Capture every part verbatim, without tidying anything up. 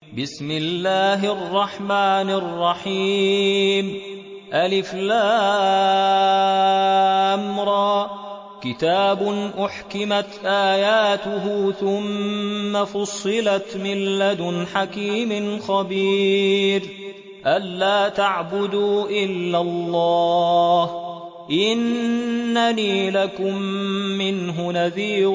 بسم الله الرحمن الرحيم ألف لام را كتاب أحكمت آياته ثم فصلت من لدن حكيم خبير ألا تعبدوا إلا الله إنني لكم منه نذير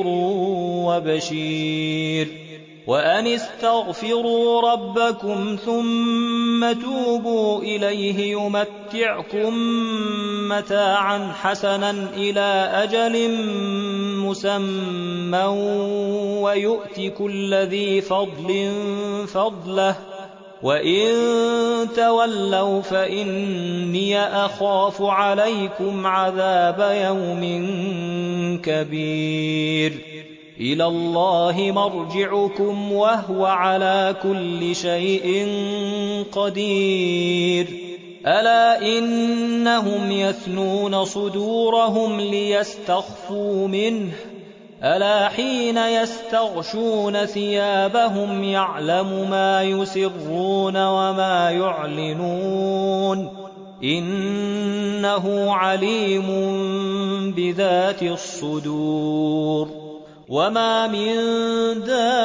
وبشير وأن استغفروا ربكم ثم توبوا إليه يمتعكم متاعا حسنا إلى أجل مسمى ويؤت كل ذي فضل فضله وإن تولوا فإني أخاف عليكم عذاب يوم كبير إلى الله مرجعكم وهو على كل شيء قدير ألا إنهم يثنون صدورهم ليستخفوا منه ألا حين يستغشون ثيابهم يعلم ما يسرون وما يعلنون إنه عليم بذات الصدور وما من دابة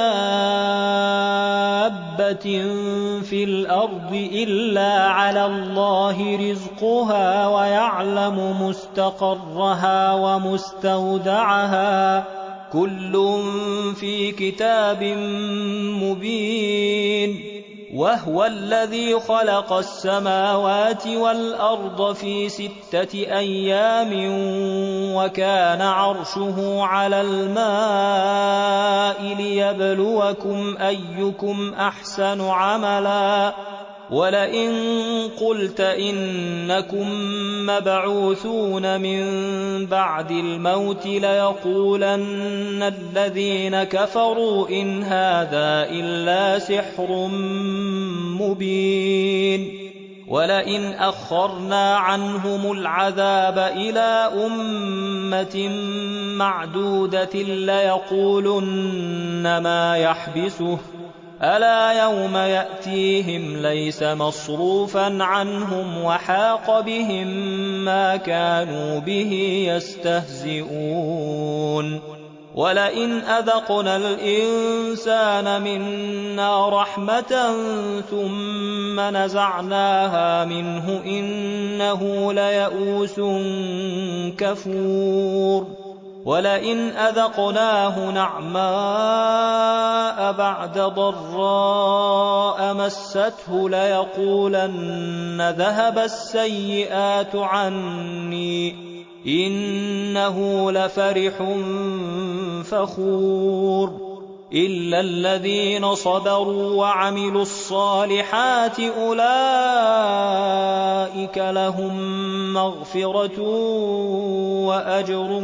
في الأرض إلا على الله رزقها ويعلم مستقرها ومستودعها كل في كتاب مبين وهو الذي خلق السماوات والأرض في ستة أيام وكان عرشه على الماء ليبلوكم أيكم أحسن عملا ولئن قلت إنكم مبعوثون من بعد الموت ليقولن الذين كفروا إن هذا إلا سحر مبين ولئن أخرنا عنهم العذاب إلى أمة معدودة ليقولن ما يحبسه ألا يوم يأتيهم ليس مصروفا عنهم وحاق بهم ما كانوا به يستهزئون ولئن أذقنا الإنسان منا رحمة ثم نزعناها منه إنه ليئوس كفور ولئن أذقناه نعماء بعد ضراء مسته ليقولن ذهب السيئات عني إنه لفرح فخور إلا الذين صبروا وعملوا الصالحات أولئك لهم مغفرة وأجر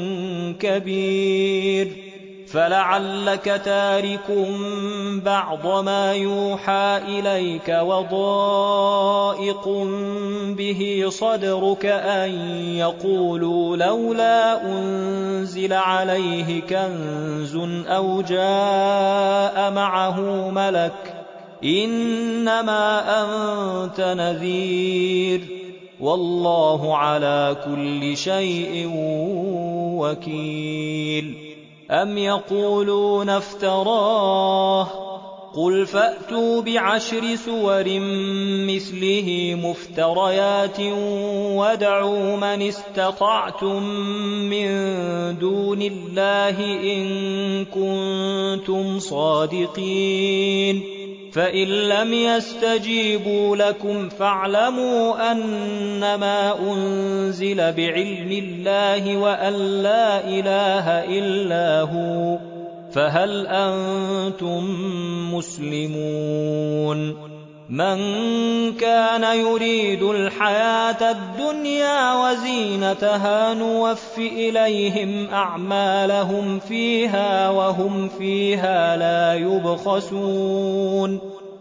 كبير فلعلك تارك بعض ما يوحى إليك وضائق به صدرك أن يقولوا لولا أنزل عليه كنز أو جاء معه ملك إنما أنت نذير والله على كل شيء وكيل أم يقولون افتراه قل فأتوا بعشر سور مثله مفتريات وادعوا من استطعتم من دون الله إن كنتم صادقين فإن لم يستجيبوا لكم فاعلموا أنما أنزل بعلم الله وأن لا إله إلا هو فهل أنتم مسلمون من كان يريد الحياة الدنيا وزينتها نوف إليهم أعمالهم فيها وهم فيها لا يبخسون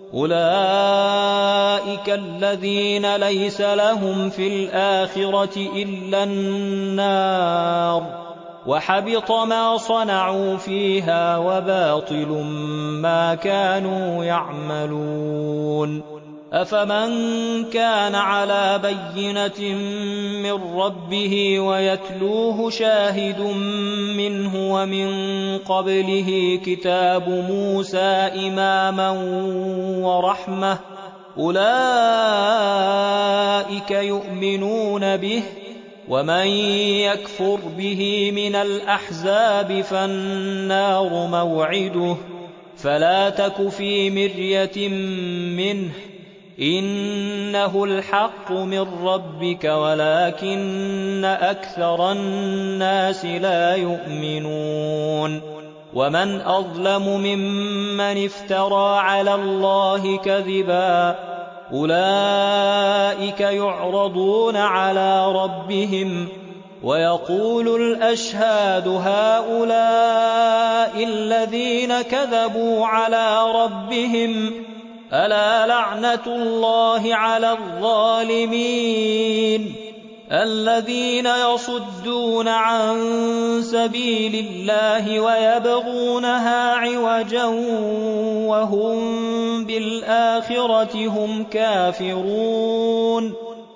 أولئك الذين ليس لهم في الآخرة إلا النار وحبط ما صنعوا فيها وباطل ما كانوا يعملون أفمن كان على بينة من ربه ويتلوه شاهد منه ومن قبله كتاب موسى إماما ورحمة أولئك يؤمنون به ومن يكفر به من الأحزاب فالنار موعده فلا تك في مرية منه إنه الحق من ربك ولكن أكثر الناس لا يؤمنون ومن أظلم ممن افترى على الله كذبا أولئك يعرضون على ربهم ويقول الأشهاد هؤلاء الذين كذبوا على ربهم ألا لعنة الله على الظالمين الذين يصدون عن سبيل الله ويبغونها عوجا وهم بالآخرة هم كافرون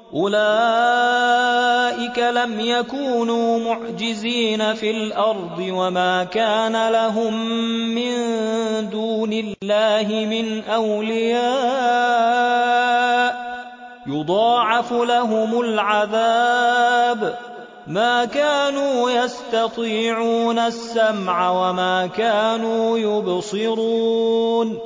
أولئك لم يكونوا معجزين في الأرض وما كان لهم من دون الله من أولياء يضاعف لهم العذاب ما كانوا يستطيعون السمع وما كانوا يبصرون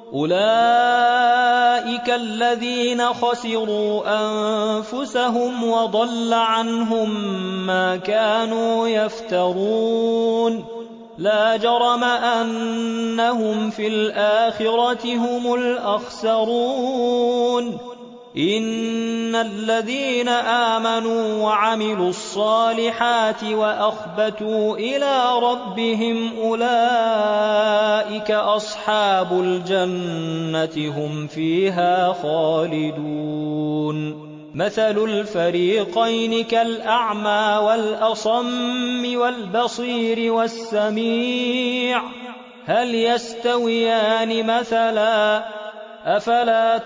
أولئك الذين خسروا أنفسهم وضل عنهم ما كانوا يفترون لا جرم أنهم في الآخرة هم الأخسرون إن الذين آمنوا وعملوا الصالحات وأخبتوا إلى ربهم أولئك أصحاب الجنة هم فيها خالدون مثل الفريقين كالأعمى والأصم والبصير والسميع هل يستويان مثلا أفلا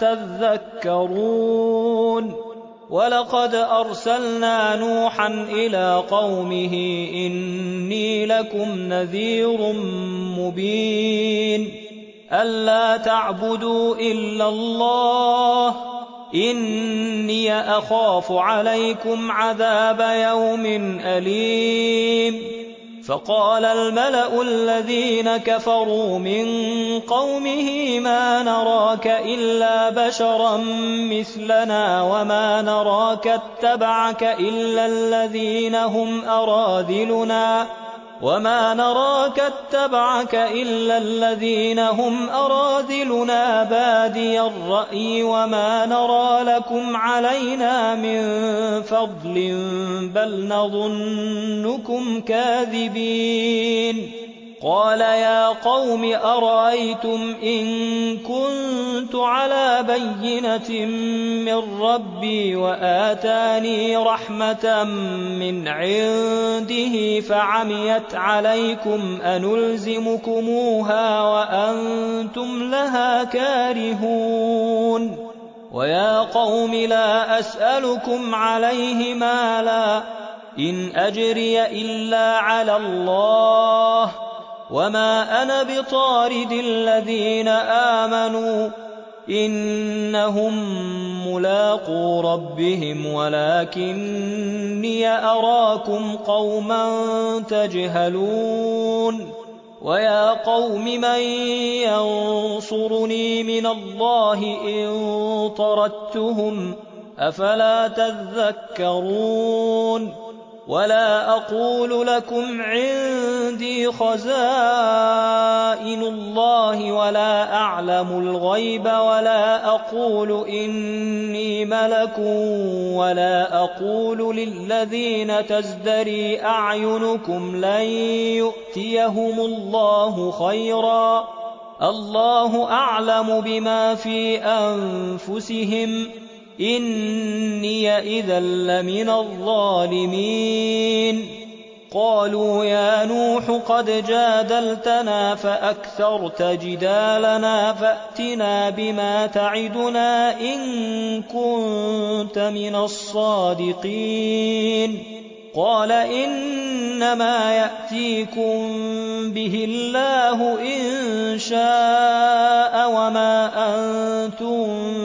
تذكرون ولقد أرسلنا نوحا إلى قومه إني لكم نذير مبين ألا تعبدوا إلا الله إني أخاف عليكم عذاب يوم أليم فقال الملأ الذين كفروا من قومه ما نراك إلا بشرا مثلنا وما نراك اتبعك إلا الذين هم أراذلنا وما نراك اتبعك إلا الذين هم أراذلنا بادي الرأي وما نرى لكم علينا من فضل بل نظنكم كاذبين قال يا قوم أرأيتم إن كنت على بينة من ربي وآتاني رحمة من عنده فعميت عليكم أنلزمكموها وأنتم لها كارهون ويا قوم لا أسألكم عليه مالا إن أجري إلا على الله وما أنا بطارد الذين آمنوا إنهم ملاقو ربهم ولكني أراكم قوما تجهلون ويا قوم من ينصرني من الله إن طردتهم أفلا تذكرون ولا أقول لكم عندي خزائن الله ولا أعلم الغيب ولا أقول إني ملك ولا أقول للذين تزدري أعينكم لن يؤتيهم الله خيرا الله أعلم بما في أنفسهم إني إذا لمن الظالمين قالوا يا نوح قد جادلتنا فأكثرت جدالنا فأتنا بما تعدنا إن كنت من الصادقين قال إنما يأتيكم به الله إن شاء وما أنتم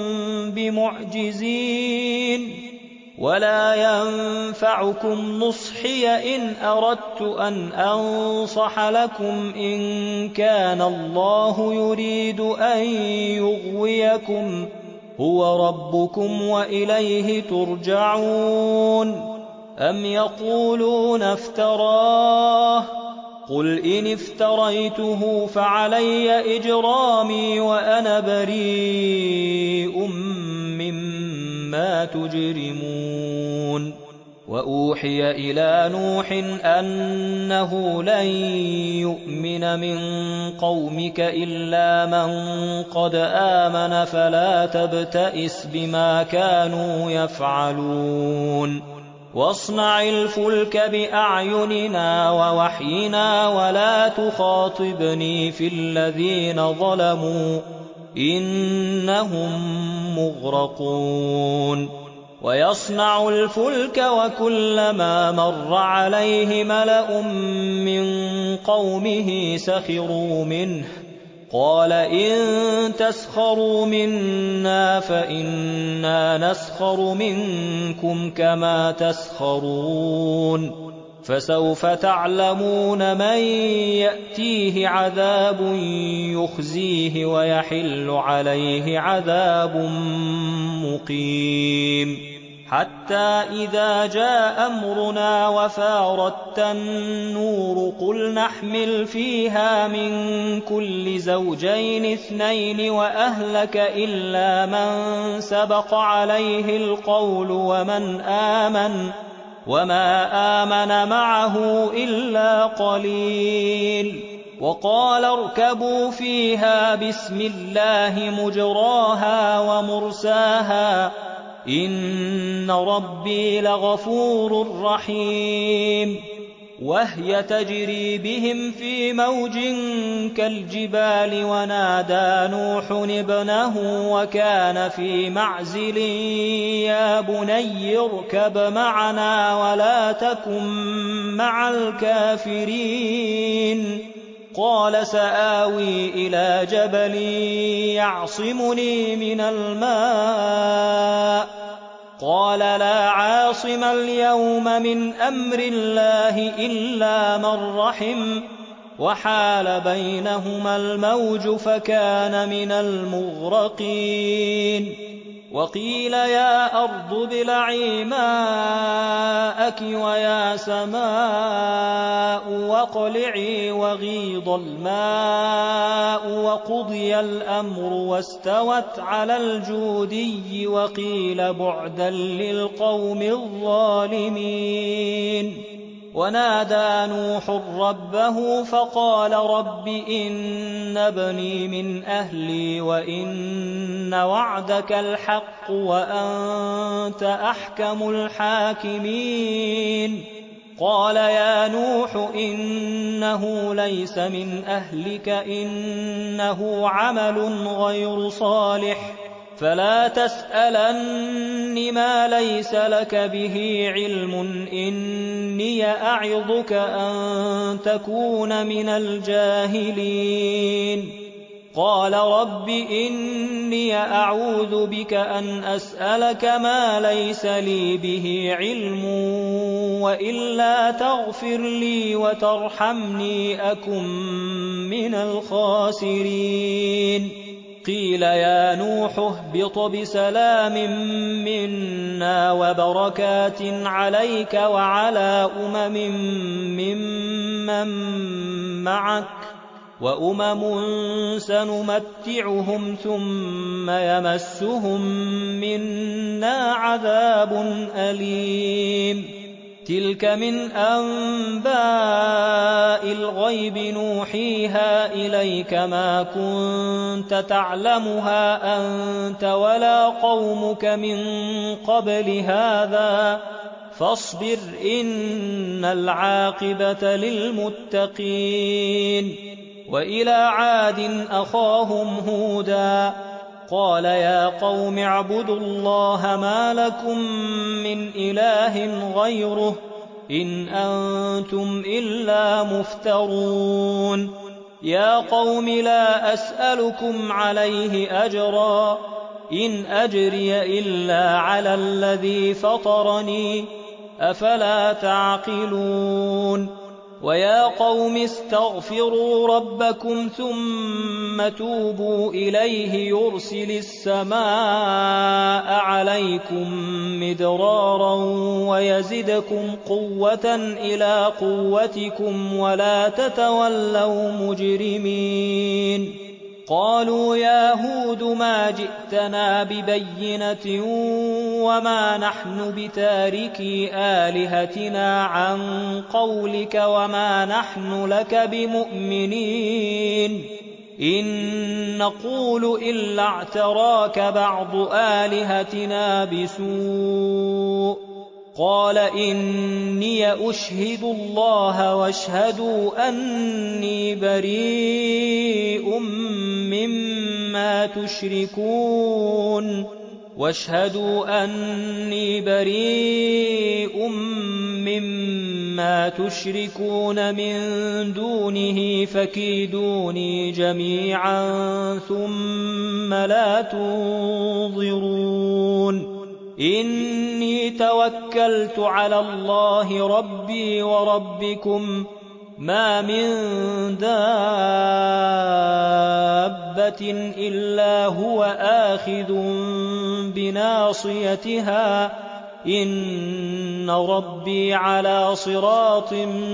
بمعجزين ولا ينفعكم نصحي إن أردت أن أنصح لكم إن كان الله يريد أن يغويكم هو ربكم وإليه ترجعون أم يقولون افتراه قل إن افتريته فعلي إجرامي وأنا بريء مما تجرمون وأوحي إلى نوح أنه لن يؤمن من قومك إلا من قد آمن فلا تبتئس بما كانوا يفعلون واصنع الفلك بأعيننا ووحينا ولا تخاطبني في الذين ظلموا إنهم مغرقون ويصنع الفلك وكلما مر عليه ملأ من قومه سخروا منه قال إن تسخروا منا فإنا نسخر منكم كما تسخرون فسوف تعلمون من يأتيه عذاب يخزيه ويحل عليه عذاب مقيم حتى إذا جاء أمرنا وفارت النور قل نحمل فيها من كل زوجين اثنين وأهلك إلا من سبق عليه القول ومن آمن وما آمن معه إلا قليل وقال اركبوا فيها بسم الله مجراها ومرساها إن ربي لغفور رحيم وهي تجري بهم في موج كالجبال ونادى نوح ابنه وكان في معزل يا بني اركب معنا ولا تكن مع الكافرين قال سآوي إلى جبل يعصمني من الماء قال لا عاصم اليوم من أمر الله إلا من رحم وحال بينهما الموج فكان من المغرقين وقيل يا أرض ابلعي ماءك ويا سماء واقلعي وغيض الماء وقضي الأمر واستوت على الجودي وقيل بعدا للقوم الظالمين ونادى نوح ربه فقال رب إن ابني من أهلي وإن وعدك الحق وأنت أحكم الحاكمين قال يا نوح إنه ليس من أهلك إنه عمل غير صالح فلا تسألن ما ليس لك به علم إني أعظك أن تكون من الجاهلين قال رب إني أعوذ بك أن أسألك ما ليس لي به علم وإلا تغفر لي وترحمني أكن من الخاسرين قيل يا نوح اهبط بسلام منا وبركات عليك وعلى أمم ممن معك وأمم سنمتعهم ثم يمسهم منا عذاب أليم تلك من أنباء الغيب نوحيها إليك ما كنت تعلمها أنت ولا قومك من قبل هذا فاصبر إن العاقبة للمتقين. وإلى عاد أخاهم هودا قال يا قوم اعبدوا الله ما لكم من إله غيره إن أنتم إلا مفترون. يا قوم لا أسألكم عليه أجرا إن أجري إلا على الذي فطرني أفلا تعقلون. ويا قوم استغفروا ربكم ثم توبوا إليه يرسل السماء عليكم مدرارا ويزدكم قوة إلى قوتكم ولا تتولوا مجرمين. قالوا يا هود ما جئتنا ببينة وما نحن بتاركي آلهتنا عن قولك وما نحن لك بمؤمنين إن نقول إلا اعتراك بعض آلهتنا بسوء. قال إني أشهد الله واشهدوا أني بريء مما تشركون واشهدوا أني بريء مما تشركون من دونه فكيدوني جميعا ثم لا تنظرون. إني توكلت على الله ربي وربكم ما من دابة إلا هو آخذ بناصيتها إن ربي على صراط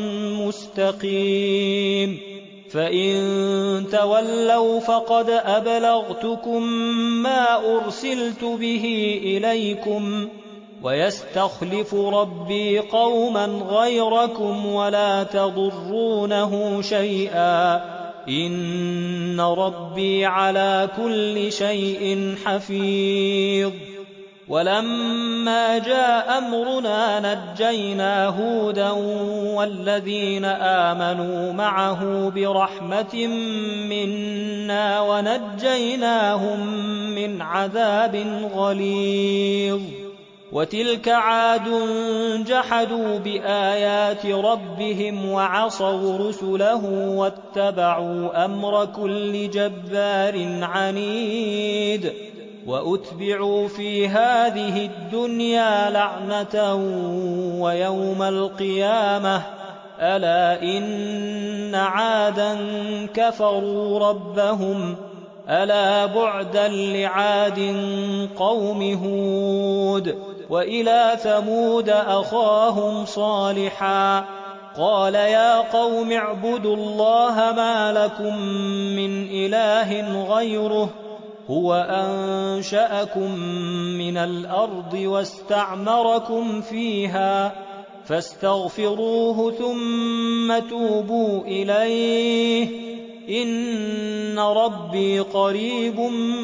مستقيم. فإن تولوا فقد أبلغتكم ما أرسلت به إليكم ويستخلف ربي قوما غيركم ولا تضرونه شيئا إن ربي على كل شيء حفيظ. ولما جاء أمرنا نجينا هودا والذين آمنوا معه برحمة منا ونجيناهم من عذاب غليظ. وتلك عاد جحدوا بآيات ربهم وعصوا رسله واتبعوا أمر كل جبار عنيد. وأتبعوا في هذه الدنيا لعنة ويوم القيامة ألا إن عادا كفروا ربهم ألا بعدا لعاد قوم هود. وإلى ثمود أخاهم صالحا قال يا قوم اعبدوا الله ما لكم من إله غيره هو أنشأكم من الأرض واستعمركم فيها فاستغفروه ثم توبوا إليه إن ربي قريب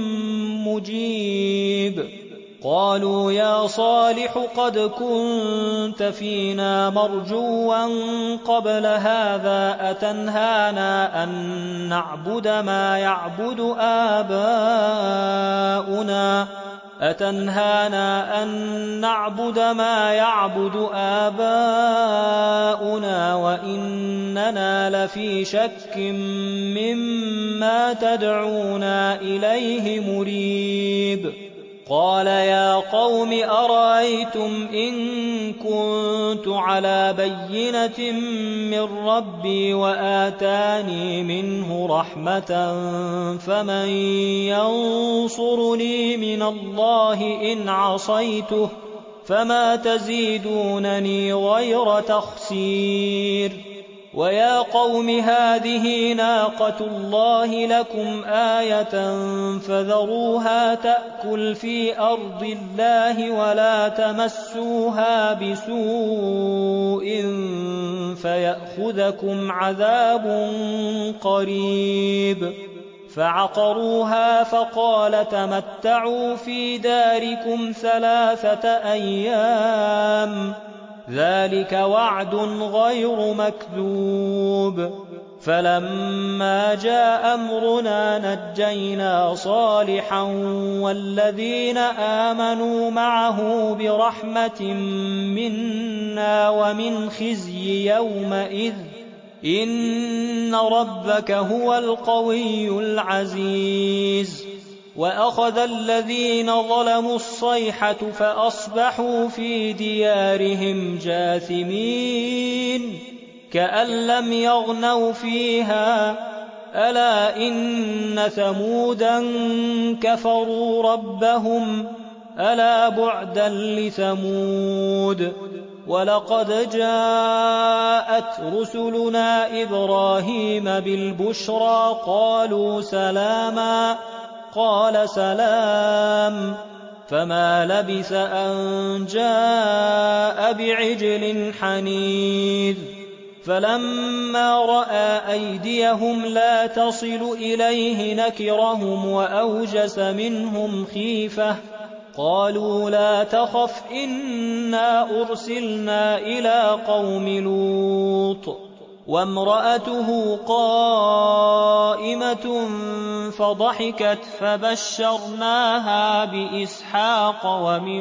مجيب. قالوا يا صالح قد كنت فينا مرجوا قبل هذا أتنهانا أن نعبد ما يعبد آباؤنا أتنهانا أن نعبد ما يعبد آباؤنا وإننا لفي شك مما تدعونا إليه مريب. قال يا قوم أرأيتم إن كنت على بينة من ربي وآتاني منه رحمة فمن ينصرني من الله إن عصيته فما تزيدونني غير تخسير. ويا قوم هذه ناقة الله لكم آية فذروها تأكل في أرض الله ولا تمسوها بسوء فيأخذكم عذاب قريب. فعقروها فقال تمتعوا في داركم ثلاثة أيام ذلك وعد غير مكذوب فلما جاء أمرنا نجينا صالحا والذين آمنوا معه برحمة منا ومن خزي يومئذ إن ربك هو القوي العزيز وأخذ الذين ظلموا الصيحة فأصبحوا في ديارهم جاثمين كأن لم يغنوا فيها ألا إن ثمودا كفروا ربهم ألا بعدا لثمود ولقد جاءت رسلنا إبراهيم بالبشرى قالوا سلاما قال سلام فما لبث أن جاء بعجل حنيذ فلما رأى أيديهم لا تصل إليه نكرهم وأوجس منهم خيفة قالوا لا تخف إنا أرسلنا إلى قوم لوط وامرأته قائمة فضحكت فبشرناها بإسحاق ومن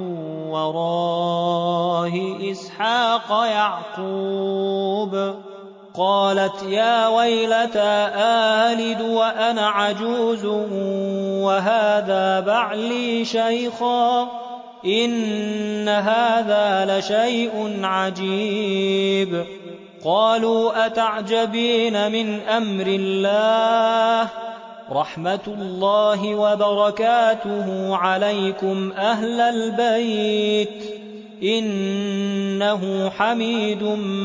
وراء إسحاق يعقوب قالت يا ويلتى آلد وأنا عجوز وهذا بعلي شيخا إن هذا لشيء عجيب قالوا أتعجبين من أمر الله رحمة الله وبركاته عليكم أهل البيت إنه حميد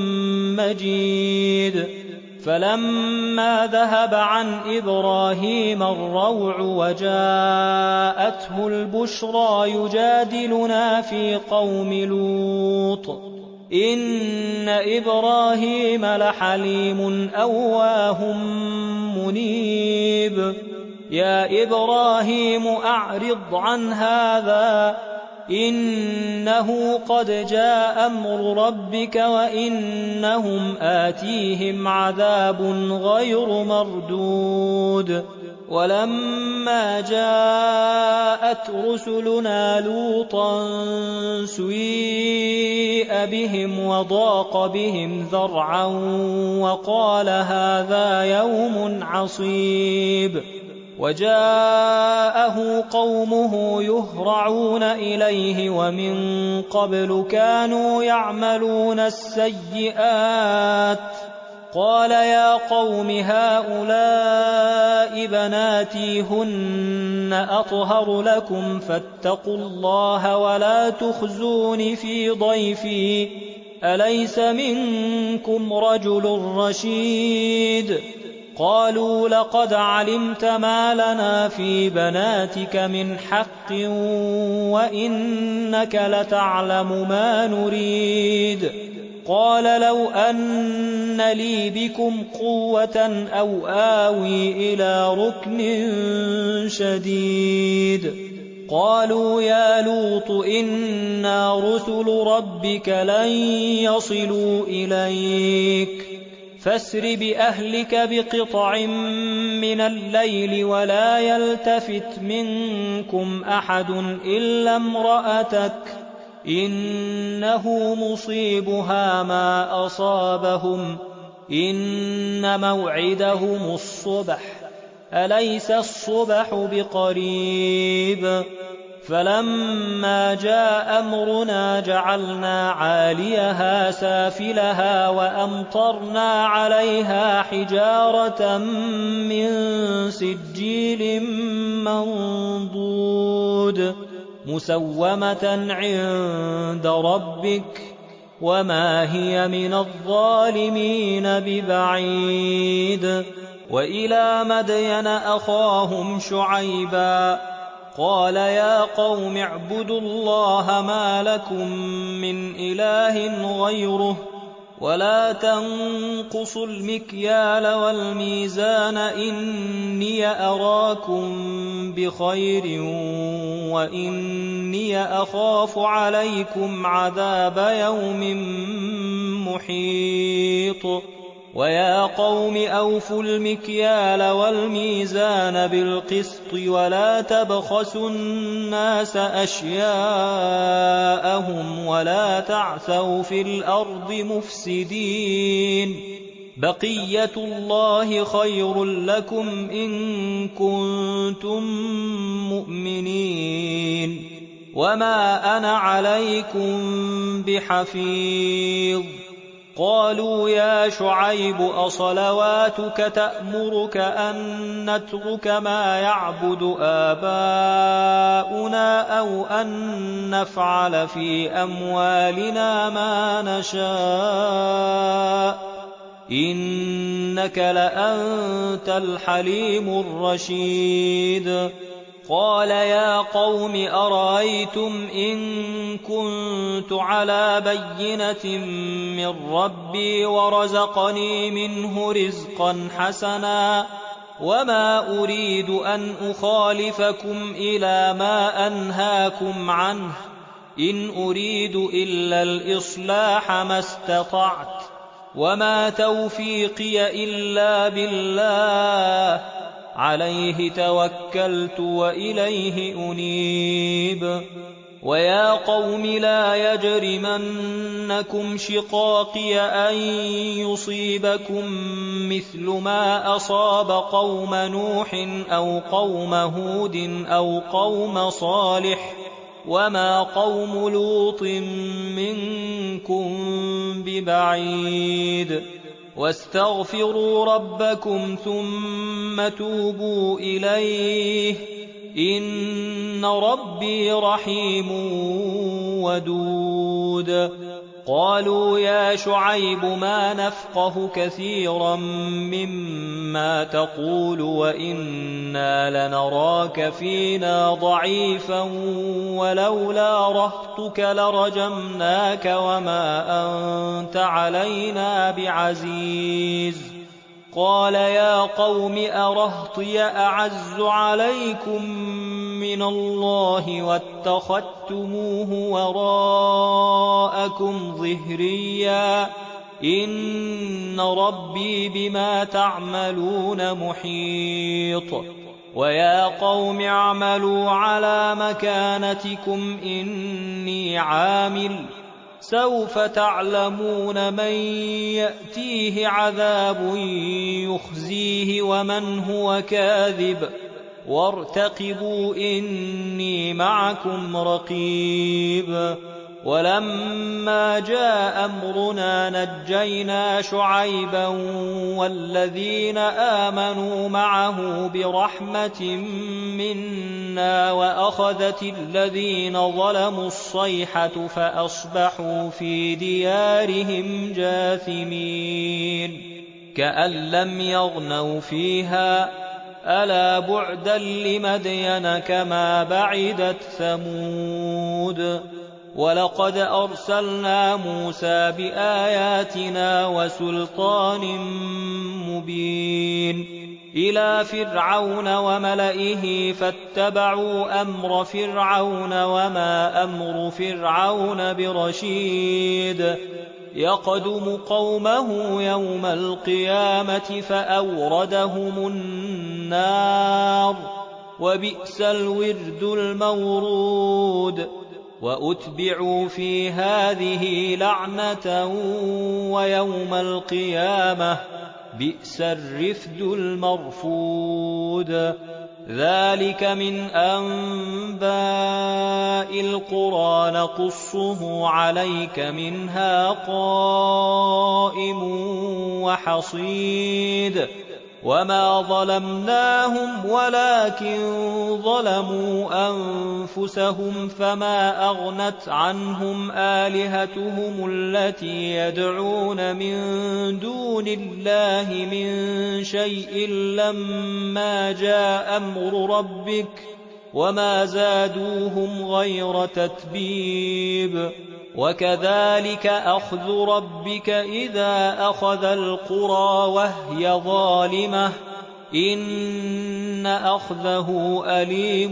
مجيد فلما ذهب عن إبراهيم الروع وجاءته البشرى يجادلنا في قوم لوط إن إبراهيم لحليم أواه منيب يا إبراهيم أعرض عن هذا إنه قد جاء أمر ربك وإنهم آتيهم عذاب غير مردود ولما جاءت رسلنا لوطا سيء بهم وضاق بهم ذرعا وقال هذا يوم عصيب وجاءه قومه يهرعون إليه ومن قبل كانوا يعملون السيئات قال يا قوم هؤلاء بناتي هن أطهر لكم فاتقوا الله ولا تخزون في ضيفي أليس منكم رجل رشيد قالوا لقد علمت ما لنا في بناتك من حق وإنك لتعلم ما نريد قال لو أن لي بكم قوة أو آوي إلى ركن شديد قالوا يا لوط إنا رسل ربك لن يصلوا إليك فاسر بأهلك بقطع من الليل ولا يلتفت منكم أحد إلا امرأتك إنه مصيبها ما أصابهم إن موعدهم الصبح أليس الصبح بقريب فلما جاء أمرنا جعلنا عاليها سافلها وأمطرنا عليها حجارة من سجيل منضود مسومة عند ربك وما هي من الظالمين ببعيد وإلى مدين أخاهم شعيبا قال يا قوم اعبدوا الله ما لكم من إله غيره ولا تنقصوا المكيال والميزان إني أراكم بخير وإني أخاف عليكم عذاب يوم محيط ويا قوم أوفوا المكيال والميزان بالقسط ولا تبخسوا الناس أشياءهم ولا تعثوا في الأرض مفسدين بقية الله خير لكم إن كنتم مؤمنين وما أنا عليكم بحفيظ قالوا يا شعيب أصلواتك تأمرك أن نترك ما يعبد آباؤنا أو أن نفعل في أموالنا ما نشاء إنك لأنت الحليم الرشيد قال يا قوم أرأيتم إن كنت على بينة من ربي ورزقني منه رزقا حسنا وما أريد أن أخالفكم إلى ما أنهاكم عنه إن أريد إلا الإصلاح ما استطعت وما توفيقي إلا بالله عليه توكلت وإليه أنيب ويا قوم لا يجرمنكم شقاقي أن يصيبكم مثل ما أصاب قوم نوح أو قوم هود أو قوم صالح وما قوم لوط منكم ببعيد واستغفروا ربكم ثم توبوا إليه إن ربي رحيم ودود قالوا يا شعيب ما نفقه كثيرا مما تقول وإنا لنراك فينا ضعيفا ولولا رهطك لرجمناك وما أنت علينا بعزيز قال يا قوم أرهطي أعز عليكم من الله واتخذتموه وراءكم ظهريا إن ربي بما تعملون محيط ويا قوم اعملوا على مكانتكم إني عامل سوف تعلمون من يأتيه عذاب يخزيه ومن هو كاذب وارتقبوا إني معكم رقيب ولما جاء أمرنا نجينا شعيبا والذين آمنوا معه برحمة منا وأخذت الذين ظلموا الصيحة فأصبحوا في ديارهم جاثمين كأن لم يغنوا فيها ألا بعدا لمدين كما بعدت ثمود ولقد أرسلنا موسى بآياتنا وسلطان مبين إلى فرعون وملئه فاتبعوا أمر فرعون وما أمر فرعون برشيد يقدم قومه يوم القيامة فأوردهم النار وبئس الورد المورود وأتبعوا في هذه لعنة ويوم القيامة بئس الرفد المرفود ذلك من أنباء القرى نقصه عليك منها قائم وحصيد وما ظلمناهم ولكن ظلموا أنفسهم فما أغنت عنهم آلهتهم التي يدعون من دون الله من شيء لما جاء أمر ربك وما زادوهم غير تتبيب وكذلك أخذ ربك إذا أخذ القرى وهي ظالمة إن أخذه أليم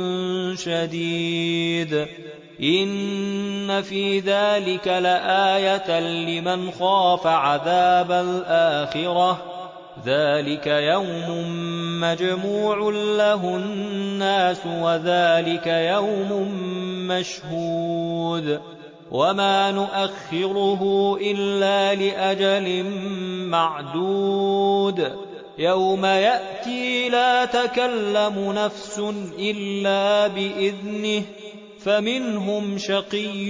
شديد إن في ذلك لآية لمن خاف عذاب الآخرة ذلك يوم مجموع له الناس وذلك يوم مشهود وما نؤخره إلا لأجل معدود يوم يأتي لا تكلم نفس إلا بإذنه فمنهم شقي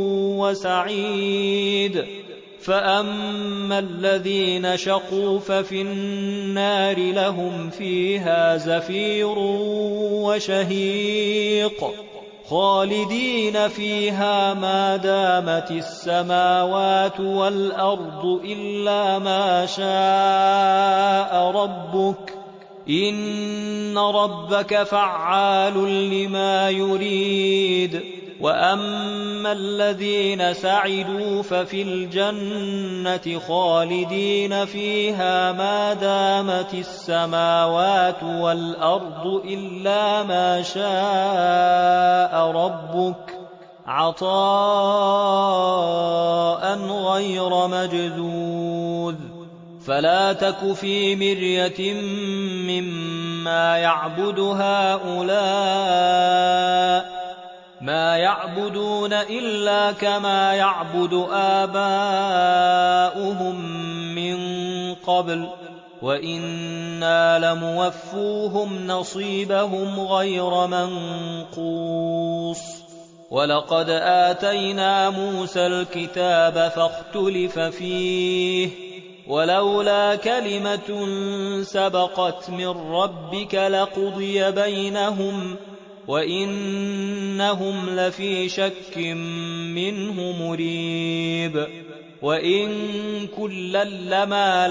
وسعيد فأما الذين شقوا ففي النار لهم فيها زفير وشهيق خالدين فيها ما دامت السماوات والأرض إلا ما شاء ربك إن ربك فعال لما يريد وأما الذين سعدوا ففي الجنة خالدين فيها ما دامت السماوات والأرض إلا ما شاء ربك عطاء غير مجذوذ فلا تك في مرية مما يعبد هؤلاء ما يعبدون إلا كما يعبد آباؤهم من قبل وإنا لموفوهم نصيبهم غير منقوص ولقد آتينا موسى الكتاب فاختلف فيه ولولا كلمة سبقت من ربك لقضي بينهم وإنهم لفي شك منه مريب وإن كلا لما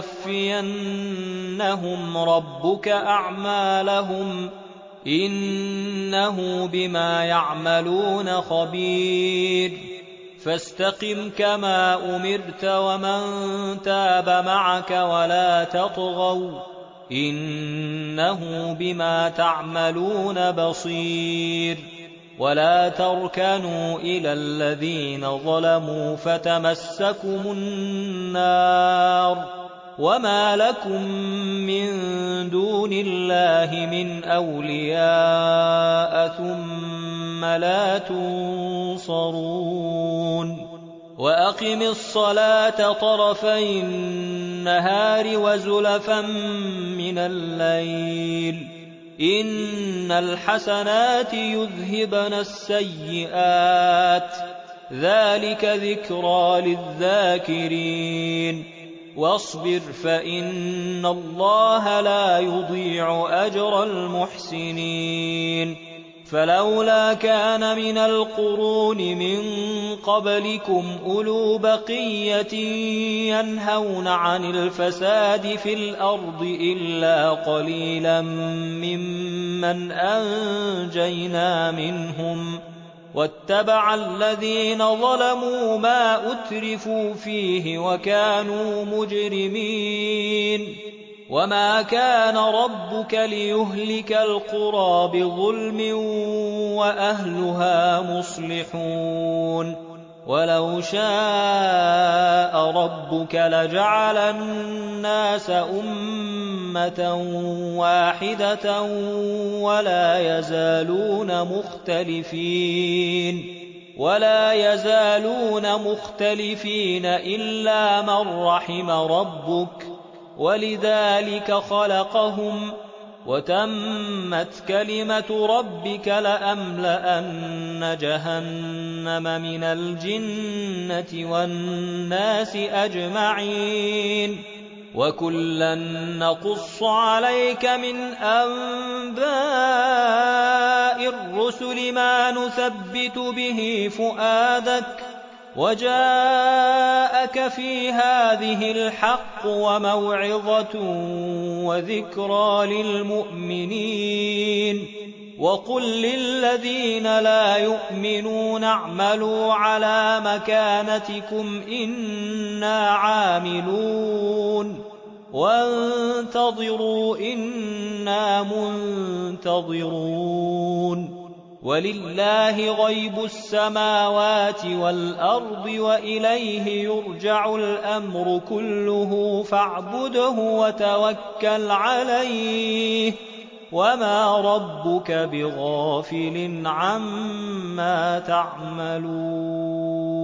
ليوفينهم ربك أعمالهم إنه بما يعملون خبير فاستقم كما أمرت ومن تاب معك ولا تطغوا إنه بما تعملون بصير ولا تركنوا إلى الذين ظلموا فتمسكم النار وما لكم من دون الله من أولياء ثم لا تنصرون وأقم الصلاة طرفي النهار وزلفا من الليل إن الحسنات يذهبن السيئات ذلك ذكرى للذاكرين واصبر فإن الله لا يضيع أجر المحسنين فلولا كان من القرون من قبلكم أولو بقية ينهون عن الفساد في الأرض إلا قليلا ممن أنجينا منهم واتبع الذين ظلموا ما أترفوا فيه وكانوا مجرمين وما كان ربك ليهلك القرى بظلم وأهلها مصلحون ولو شاء ربك لجعل الناس أمة واحدة ولا يزالون مختلفين ولا يزالون مختلفين إلا من رحم ربك ولذلك خلقهم وتمت كلمة ربك لأملأن جهنم من الجنة والناس أجمعين وكلا نقص عليك من أنباء الرسل ما نثبت به فؤادك وجاءك في هذه الحق وموعظة وذكرى للمؤمنين وقل للذين لا يؤمنون اعملوا على مكانتكم إنا عاملون وانتظروا إنا منتظرون ولله غيب السماوات والأرض وإليه يرجع الأمر كله فاعبده وتوكل عليه وما ربك بغافل عما تعملون